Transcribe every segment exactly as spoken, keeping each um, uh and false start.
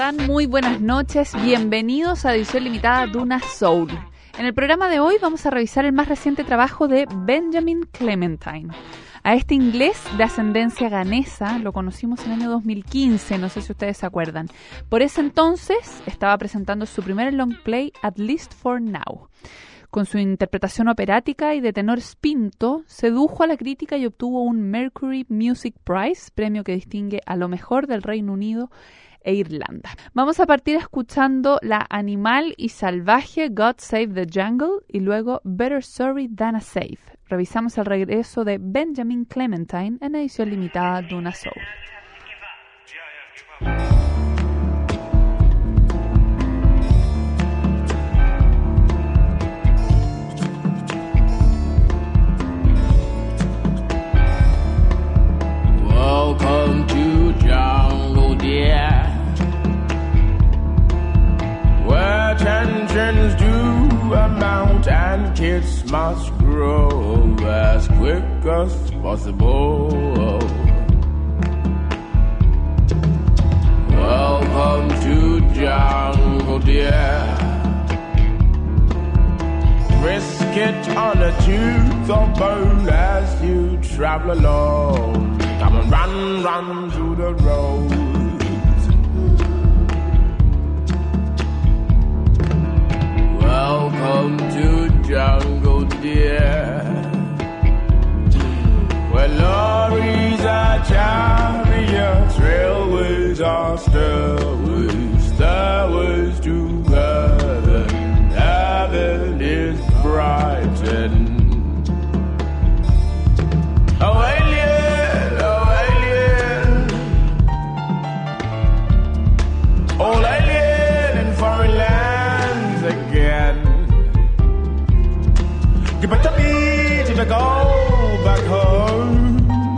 están? Muy buenas noches, bienvenidos a Edición Limitada Duna Soul. En el programa de hoy vamos a revisar el más reciente trabajo de Benjamin Clementine. A este inglés de ascendencia ganesa lo conocimos en el año dos mil quince, no sé si ustedes se acuerdan. Por ese entonces estaba presentando su primer long play, At Least for Now. Con su interpretación operática y de tenor spinto, sedujo a la crítica y obtuvo un Mercury Music Prize, premio que distingue a lo mejor del Reino Unido e Irlanda. Vamos a partir escuchando la animal y salvaje God Save the Jungle y luego Better Sorry Than a Safe. Revisamos el regreso de Benjamin Clementine en edición limitada Duna Soul. Welcome to jungle, dear, where tensions do amount and kids must grow as quick as possible. Welcome to jungle, dear. Risk it on a tooth or bone as you travel along. Come and run, run through the roads. Welcome to jungle, dear, where lorries are chariots, railways are stairways, stairways to heaven. Heaven is bright and oh, alien, oh, alien, old alien in foreign lands again. You better beat if you go back home,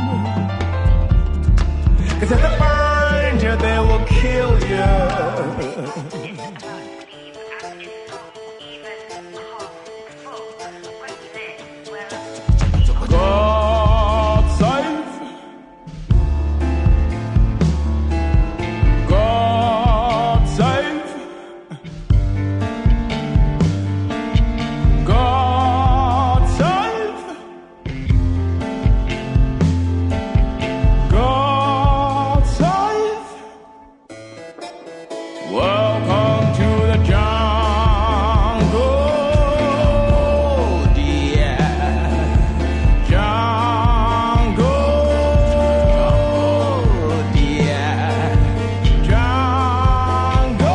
'cause if they find you, they will kill you. God save, God save, God save, God save. Welcome to the jungle, dear. Jungle, dear. Jungle,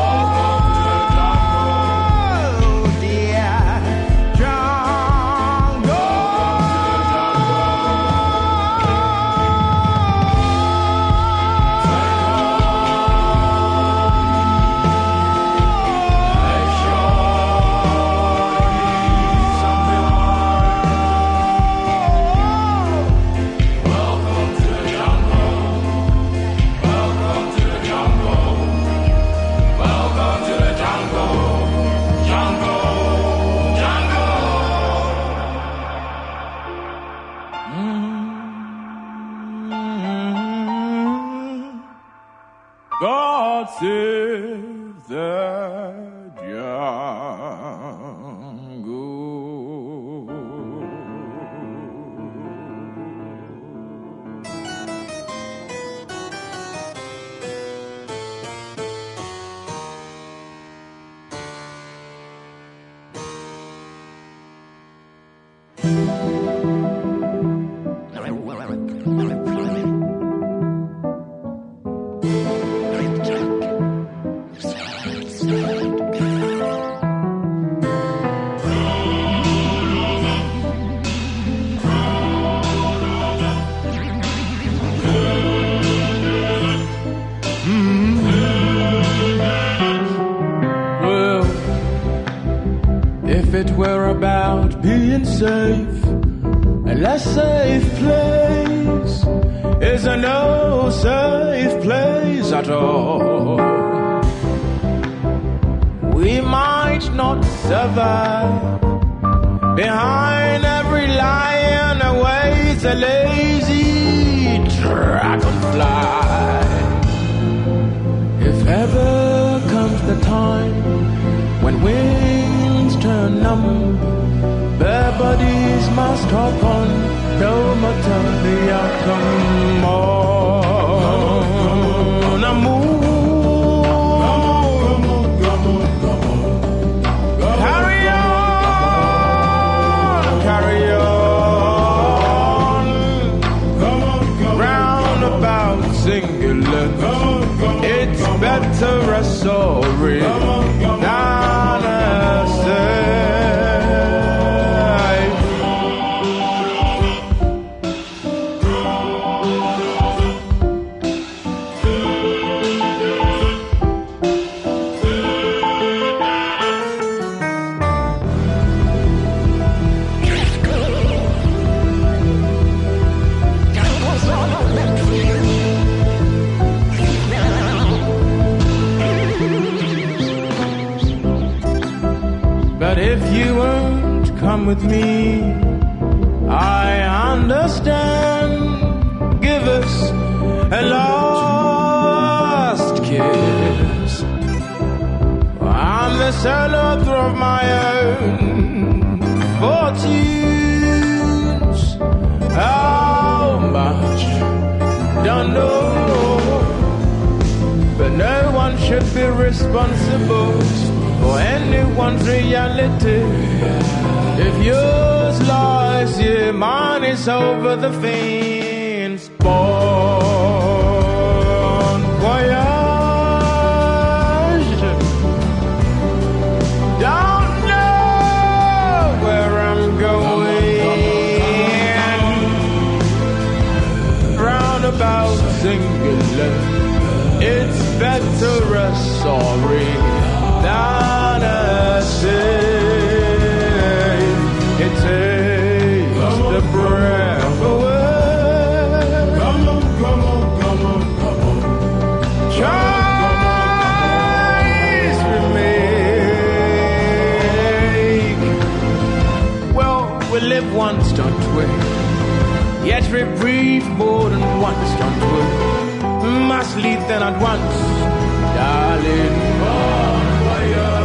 dear. Jungle. God save the jungle. Well, if it were about being safe, a less safe place is a no safe place at all. We might not survive. Behind every lion awaits a lazy dragonfly. If ever singular. It's better a sorry than a safe. Come with me, I understand. Give us a last kiss. I'm the sole author of my own fortunes. How much? Don't know. But no one should be responsible for anyone's reality. If yours lies here, mine is over the fence. Bon voyage. Don't know where I'm going. Roundabout singular. It's better a sorry than a sin. It takes the breath away. Come on, come on, come on, come on. Choice we make. Well, we live once, don't we? Yet we breathe more than once, don't we? Must leave then at once, darling. Bon voyage.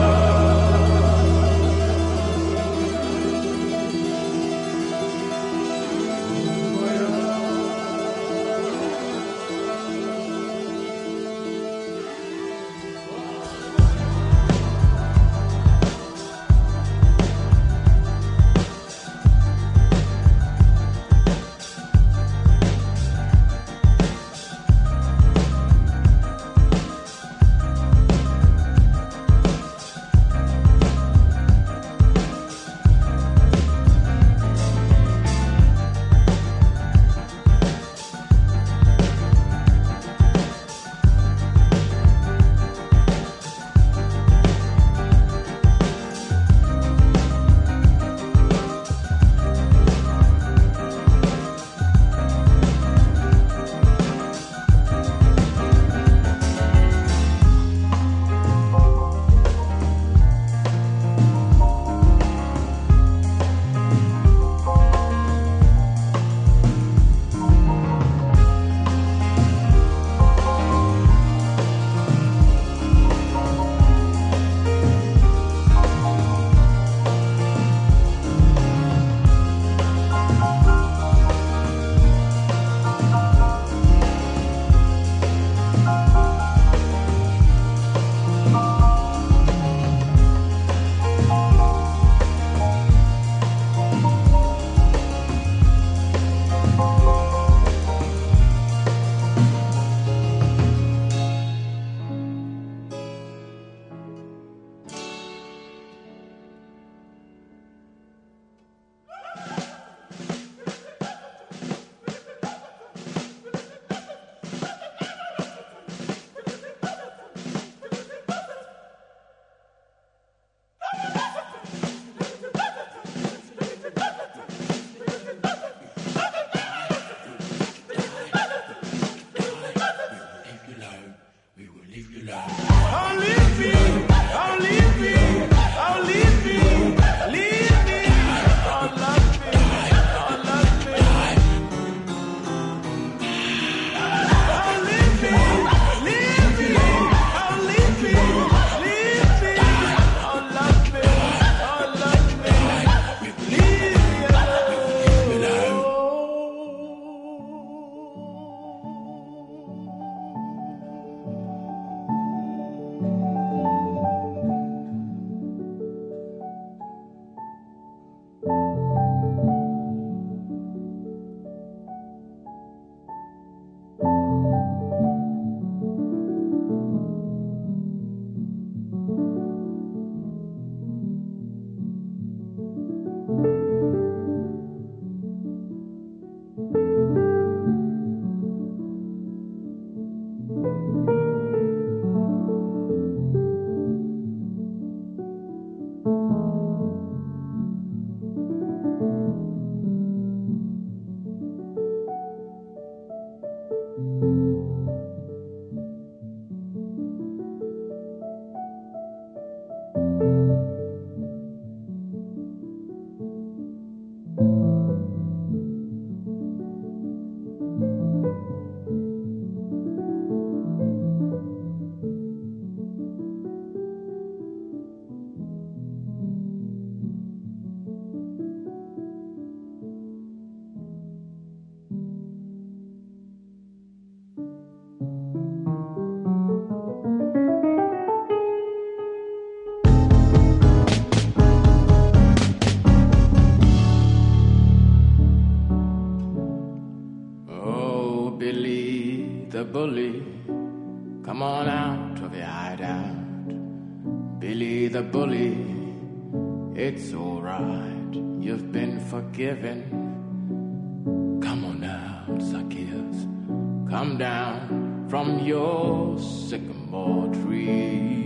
Bully, come on out of your hideout. Billy the bully, it's alright, you've been forgiven. Come on out, Zacchaeus, come down from your sycamore tree,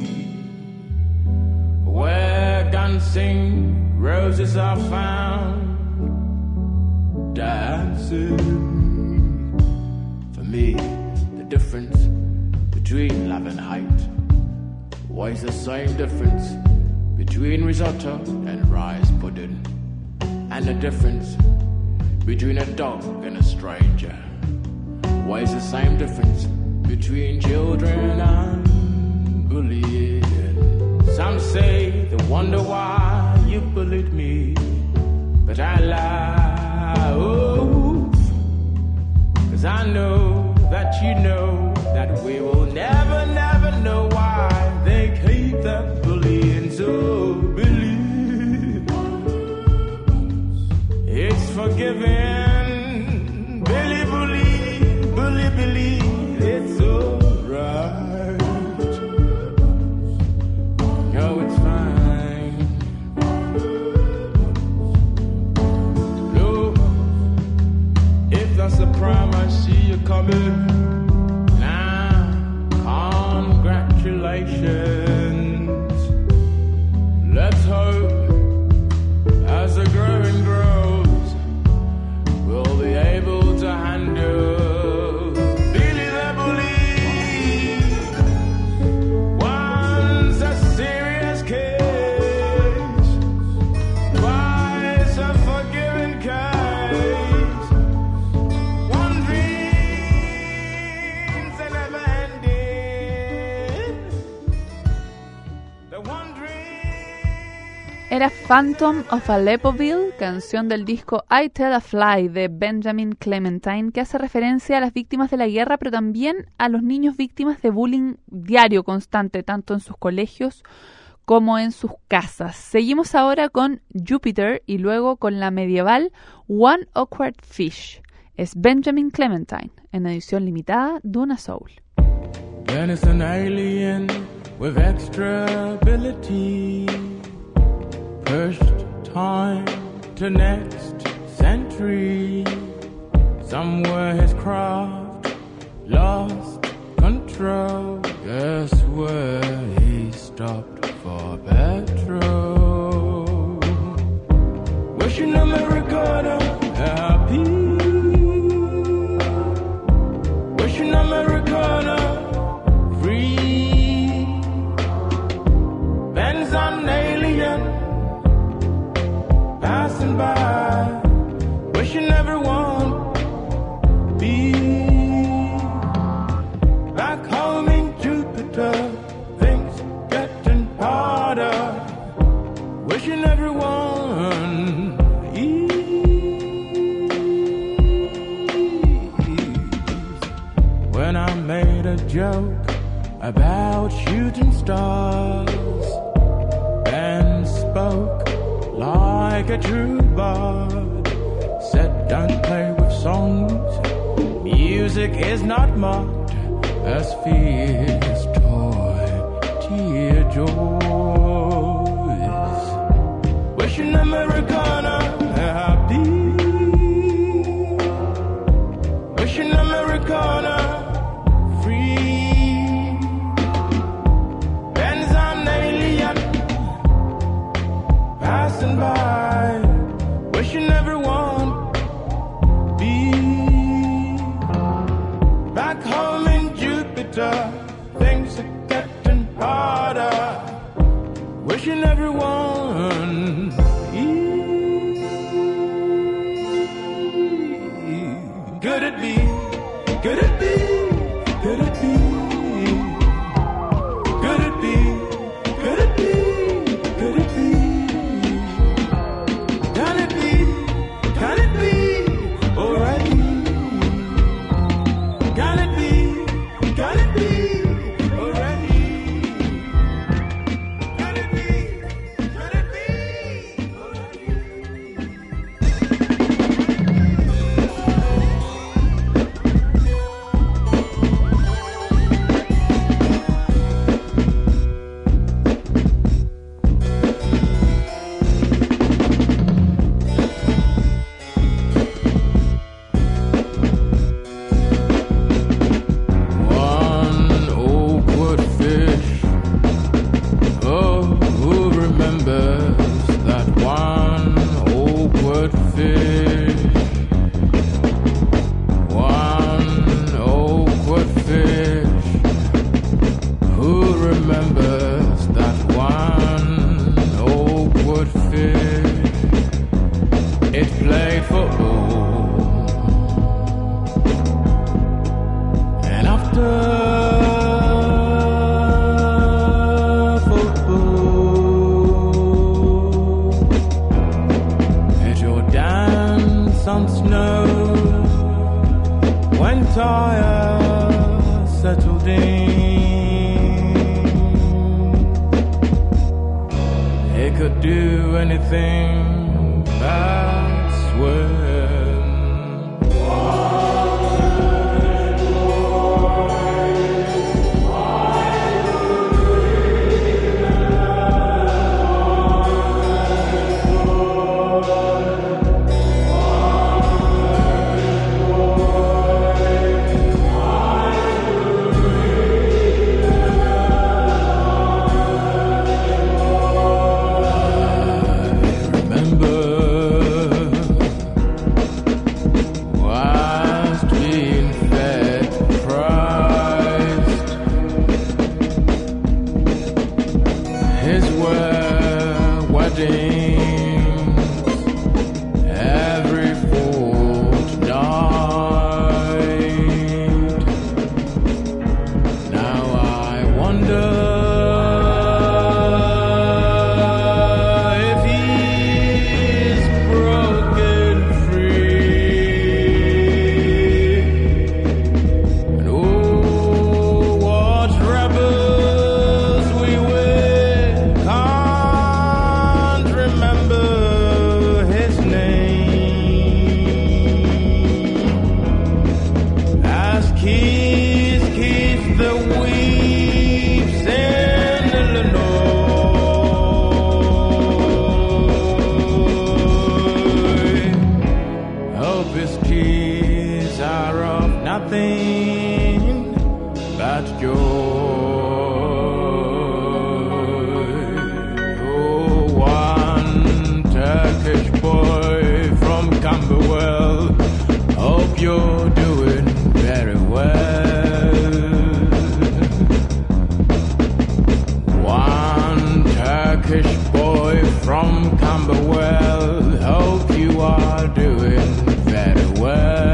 where guns sing, roses are found, dancing. For me, difference between love and height was the same difference between risotto and rice pudding, and the difference between a dog and a stranger was the same difference between children and bullying. Some say they wonder why you bullied me, but I laugh, 'cause I know that you know that we will never, never know why they keep that bullying so believe. It's forgiven, Billy bully, bully believe it's alright. No, it's fine. No, if that's the prime I see you coming. Congratulations. Let's hope as the growing grows, we'll be able to handle Billy the bully. Once a serious case, twice a forgiving case. One dreams that never ending. Era Phantom of Aleppoville, canción del disco I Tell a Fly de Benjamin Clementine, que hace referencia a las víctimas de la guerra, pero también a los niños víctimas de bullying diario constante, tanto en sus colegios como en sus casas. Seguimos ahora con Jupiter y luego con la medieval One Awkward Fish. Es Benjamin Clementine, en edición limitada, Duna Soul. Then it's an alien with extra ability, pushed time to next century. Somewhere his craft lost control. Guess where he stopped for petrol. Wishing Americana happy. Wishing Americana free. Ben's an alien passing by, wishing everyone be back home in Jupiter. Things getting harder, wishing everyone ease. When I made a joke about shooting stars, Ben spoke like a true bard, said don't play with songs, music is not marked as fear's toy tear joys. Wishing Americana happy, wishing Americana free. Ben's an alien passing by, wishing everyone be back Back home in Jupiter, things are getting harder. Wishing everyone ease. Could it be? Could it be? Could it be? Could it be? Could it be? Could it be? Can it be? Can it be? Already? Can it be? Can it be? Already? Can it be? Can it be? Already? One awkward fish. Oh, who remembers that one awkward fish? One awkward fish. Who remembers that one awkward fish? It played football. And after football, at your dance on snow, when tired settled in, it could do anything but swim. Remember whilst being fed Christ, his were weddings every fortnight. Now I wonder if he's broken free. And oh, what rebels we were, can't remember his name. Ask Keith, Keith the weeps in Illinois. Hope his keys are of nothing but joy. Oh, one Turkish boy from Camberwell, hope you're doing very well. One Turkish boy from Camberwell, hope you are doing very well.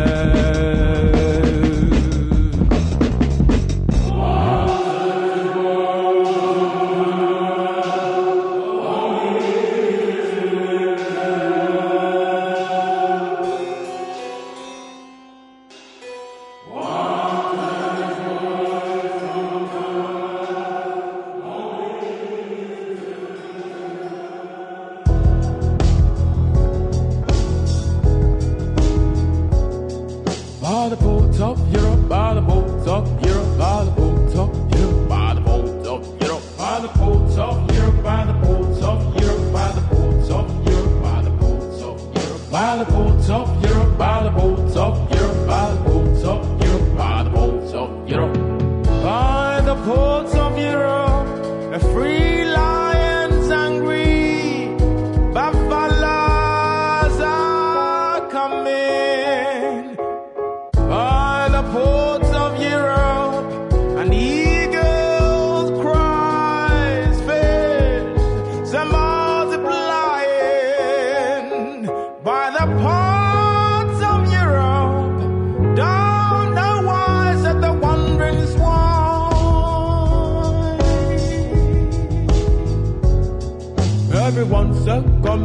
By the ports of Europe, by the ports of Europe, by the ports of Europe, by the ports of Europe, by the ports of Europe, by the ports of Europe, by the ports of Europe, by the ports of Europe, by the ports of Europe, by the ports of Europe, by the ports of Europe, by the ports of Europe, by the ports of Europe, a free lions angry, buffaloes are coming. By the ports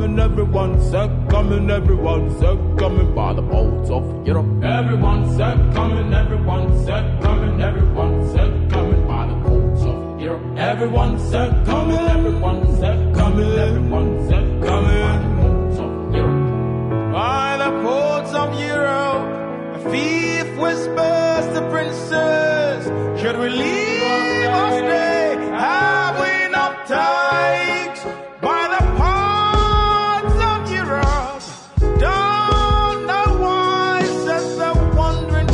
coming, everyone said coming, everyone said coming by the boats of Europe. Everyone said coming, everyone said coming, everyone said coming by the boats of Europe. Everyone said coming, everyone said coming, everyone said coming by the boats of Europe. By the ports of Europe, a thief whispers to princes, should we leave or stay? Have we enough takes? By the ports of Europe, don't know why, says the wandering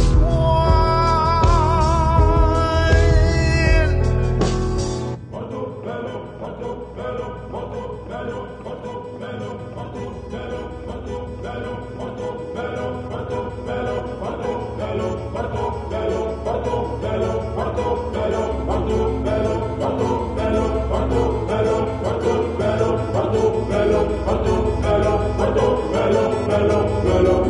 swine. Photo fellow, photo fellow, photo fellow, photo fellow, photo fellow, photo fellow, photo fellow, photo fellow, photo fellow, photo fellow, photo fellow, photo fellow, photo fellow, photo fellow, photo fellow, photo fellow, photo fellow, photo fellow, photo fellow, fellow, fellow.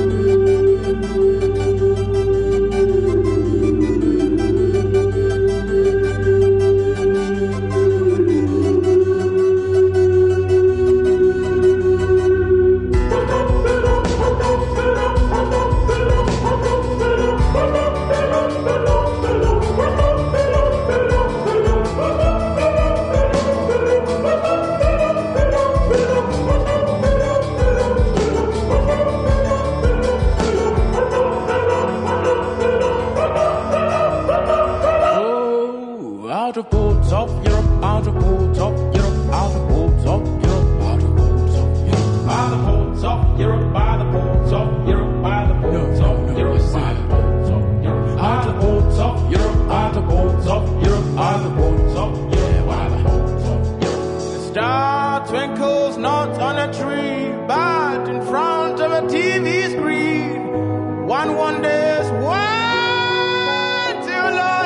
Out of ports of Europe, out of ports of Europe, out of ports of Europe, out of ports of Europe, by the ports of Europe, by the ports of Europe, by the ports of Europe, by the ports of Europe, out of ports of Europe, out of ports of Europe, out of ports of Europe, by the ports of Europe. The star twinkles not on a tree, but in front of a T V screen. One wonders why too long.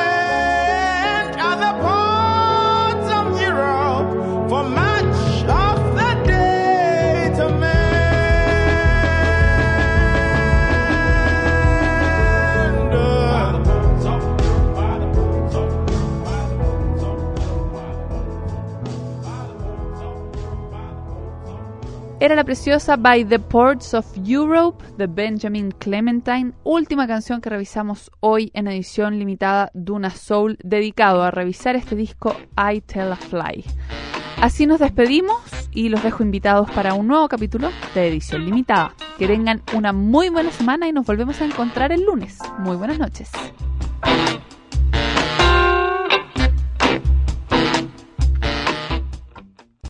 For much of the day to mend. By the ports of Europe, by the ports of Europe, by the ports of Europe, by the ports of Europe. Era la preciosa By the Ports of Europe de Benjamin Clementine, última canción que revisamos hoy en edición limitada Duna Soul, dedicado a revisar este disco I Tell a Fly. Así nos despedimos y los dejo invitados para un nuevo capítulo de edición limitada. Que tengan una muy buena semana y nos volvemos a encontrar el lunes. Muy buenas noches.